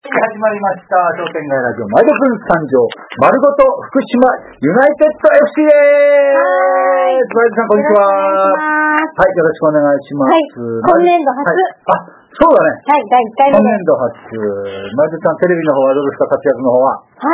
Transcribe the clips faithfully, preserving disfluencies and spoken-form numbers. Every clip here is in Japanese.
始まりました。商店街ラジオ前田くん参上、丸ごと福島ユナイテッド エフシー です。前田さん、こんにちは。はい、よろしくお願いします。 はい、今年度初。 はい、あ、そうだね。 はい、だいいっかいめ。 今年度初。前田さん、テレビの方はどうですか、活躍の方は。 はい。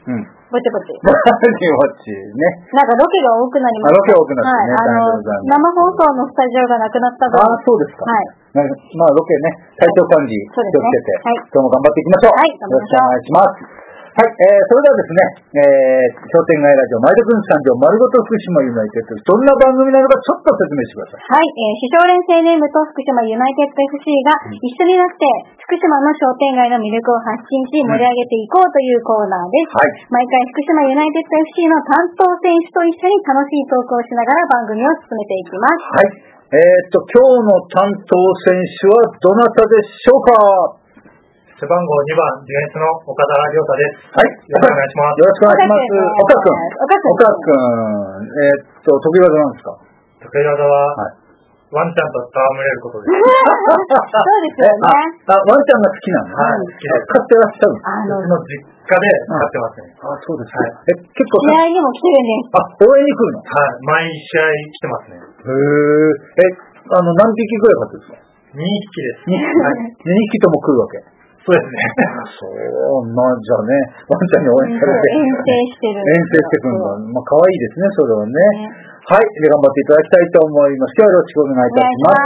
うん。ぼちぼち。ぼちぼちね。 なんかロケが多くなりました。 ロケ多くなってね。 はい、あの、生放送のスタジオがなくなった分。 ああ、そうですか。はい。まあ、ロケね、体調管理、気をつけて、はい、今日も頑張っていきましょう。はい、頑張りましょう。よろしくお願いします。はい、えー、それではですね、えー、商店街ラジオ前田くん参上、丸ごと福島ユナイテッド、どんな番組なのかちょっと説明してください。 はい、えー、市長連青年部と福島ユナイテッド エフシー が一緒になって、福島の商店街の魅力を発信し、盛り上げていこうというコーナーです。はい。毎回福島ユナイテッド エフシー の担当選手と一緒に楽しいトークをしながら番組を進めていきます。 はい。えー、っと、今日の担当選手はどなたでしょうか？ 背番号にばん、ディフェンスの岡田亮太です。 はい。 よろしくお願いします。 よろしくお願いします。岡くん。岡くん。えー、っと、得意技なんですか？ 得意技は、はい、ワンちゃんと戯れることです。 そうですよね。 あ、ワンちゃんが好きなの？ はい、好きです。 飼ってらっしゃるんですか？うちの実家で飼ってますね。 あ、そうですね。え、結構。 試合にも来てるんです。 あ、応援に来るの？ はい、毎試合来てますね。 へえ。え、あの、何匹ぐらい飼ってるんですか？ にひきです。 にひき。にひきとも来るわけ？ そうですね。 そうなんじゃね、ワンちゃんに応援されて。 遠征してる。 遠征してくるんだ。まあ、可愛いですね、それはね。ね、はい。で、頑張っていただきたいと思います。今日はよろしくお願いいたします。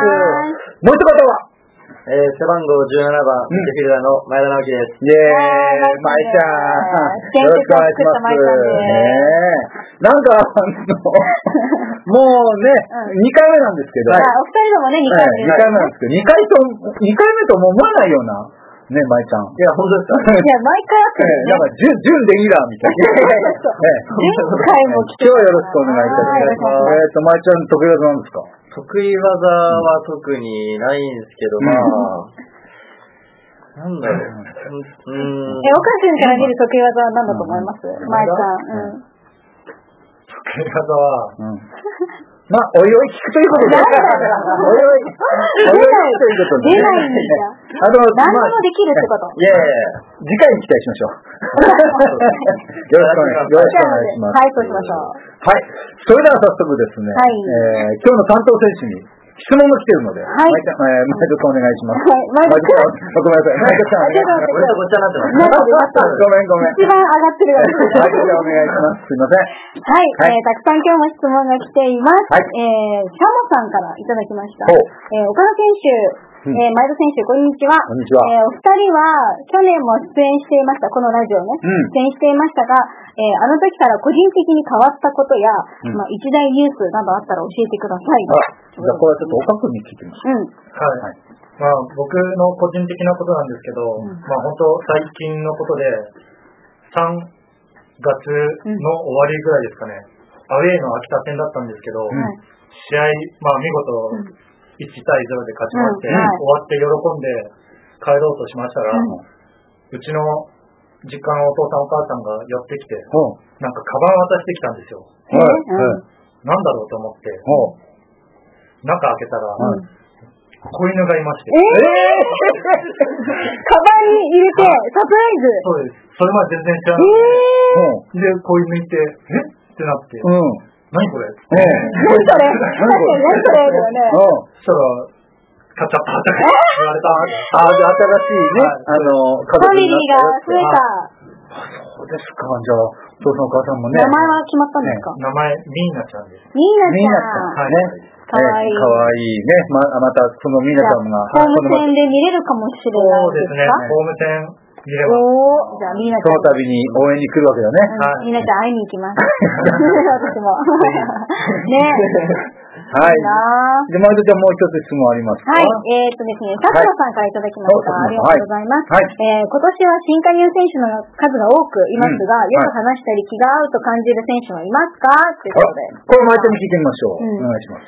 もう一方はえー、背番号じゅうななばん、ミッドフィルダーの前田直樹です。 イェーイ、まいちゃん。よろしくお願いします。ね、なんか、あの、もうね、にかいめなんですけど。 お二人ともね、にかいめ。 にかいめなんですけど、にかいと、にかいめとも思わないような。ね、まいちゃん。いや、本当ですか？ いや、毎回あってね。なんか、順、順でいいな、みたいな。 前回も来て。 今日はよろしくお願いいたします。えっと、まいちゃん、得意技なんですか？ 得意技は特にないんですけど、まあ、なんだろう。うん。 え、岡君から見る得意技は何だと思います？まいちゃん。うん。 得意技は、うん。 まあ、おいおい聞くということで。おいおい。おいおいということで。 出ないんだ。あの、何でもできるってこと。 いやいやいや、次回に期待しましょう。よろしくお願いします。 はい、そうしましょう。 はい。それでは早速ですね、はい、えー、今日の担当選手に質問が来ているので、はい。毎度お願いします。 はい、毎度。 ごめんなさい。毎度さん。 ごちゃごちゃになってます。 ごめんごめん。 一番上がってるよ。 はい、じゃあお願いします。すいません。 はい、えー、たくさん今日も質問が来ています。はい。えー、シャモさんからいただきました。えー、岡田選手、えー、前田選手、こんにちは。 こんにちは。 えー、お二人は、去年も出演していました、このラジオね。うん、出演していましたが、えー、あの時から個人的に変わったことや、うん、まあ、一大ニュースなどあったら教えてください。 あ、じゃあこれはちょっと岡君に聞いてみます。うん。 はい。まあ、僕の個人的なことなんですけど、うん、まあ、本当最近のことで、さんがつの終わりぐらいですかね、アウェーの秋田戦だったんですけど、うん、試合、まあ、見事、うんいちたいゼロで勝ちまして、うんはい、終わって喜んで帰ろうとしましたら、うん、うちの実家のお父さんお母さんが寄ってきて、うん、なんかカバン渡してきたんですよ。うん、なんだろうと思って、うん、中開けたら、うん、子犬がいまして。 えー、カバンに入れて、サプライズ。 そうです。それまで全然知らなくて、えー、で、子犬いて、えってなって、うん何これ？ええ。 何それ？何それ？だよね。 そしたら、買っちゃったって言われた。 あ、じゃあ新しいね、あの、 ファミリーが増えた。 そうですか。じゃあ、お父さんお母さんもね。 名前は決まったんですか？ 名前、ミーナちゃんです。 ミーナちゃん。 ね。かわいい。かわいいね。ま、また、そのミーナちゃんが。 ホーム戦で見れるかもしれないですか？ そうですね。ホーム戦。 おー、じゃあみんなその度に応援に来るわけだね。 みんなちゃん会いに行きます。私も。ね。 はい。で、まいどちゃんもう一つ質問ありますか？ はい。えーっとですね、佐藤さんからいただきました。ありがとうございます。はい。えー、今年は新加入選手の数が多くいますが、よく話したり気が合うと感じる選手はいますか？ということで。 これまいちゃんに聞いてみましょう。お願いします。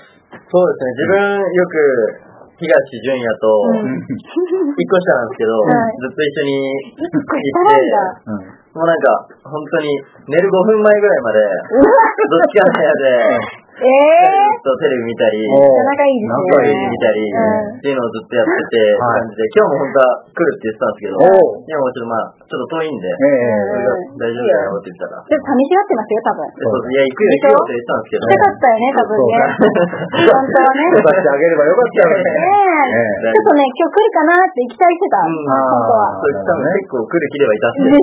そうですね、自分よく、東純也と一個下なんですけど、うん、ずっと一緒に行って、もうなんか本当に寝るごふんまえぐらいまでどっちかの部屋でえー、 とテレビ見たり、 仲いいですね。 仲いい見たり、っていうのをずっとやってて、感じで、今日も本当は来るって言ってたんですけど、今もちょっとまあ、ちょっと遠いんで、大丈夫だよって言ったら。 ちょっと寂しがってますよ、多分。 そういや、行くよ、行くよって言ってたんですけど。 行きたかったよね、多分ね。本当はね。 よかってあげればよかったよね。 ちょっとね、今日来るかなって期待してた。本当は。 そう言ったの結構来る気ではいたんで。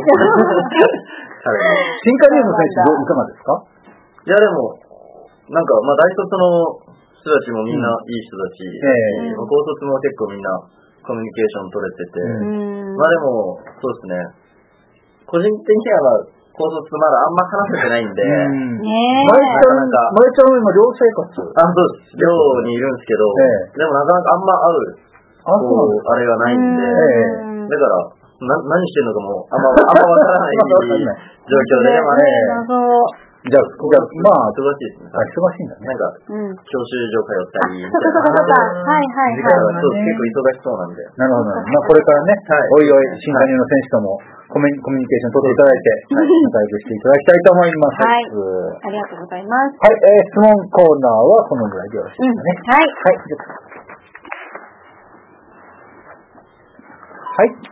新加入の選手、いかがですか？ いや、でも、なんか、まあ、大卒の人たちもみんないい人たち、うんえー、高卒も結構みんなコミュニケーション取れてて、うん、まあでも、そうですね、個人的には高卒まだあんま話せてないんで、うんねえ。まゆちゃん、まゆちゃん今寮生活？ あ、そうです。寮にいるんですけど、えー、でもなかなかあんま会う、あ, こうあれがないんで、えー、だから、な何してるのかもあんまあんまわからない状況で、でもね。 じゃあ、じゃあ、まあ、 忙しいですね。 あ、忙しいんだね。 なんか、うん、教習所通ったり。 そうそうそうそう。はいはいはい。 そう、結構忙しそうなんで。 なるほど。まあ、これからね、はい、おいおい、新加入の選手ともコミュニケーション取っていただいて、はい、仲良くしていただきたいと思います。 はい。ありがとうございます。 はい、えー、質問コーナーはこのぐらいでよろしいですかね。 うん、はい。 はい。はい、